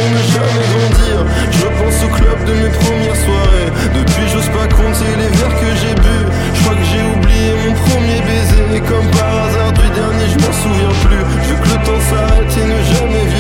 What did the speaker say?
pour ne jamais grandir. Je pense au club de mes premières soirées. Depuis j'ose pas compter les verres que j'ai bu. Je crois que j'ai oublié mon premier baiser. Et comme par hasard du dernier je m'en souviens plus. Je veux que le temps s'arrête et ne jamais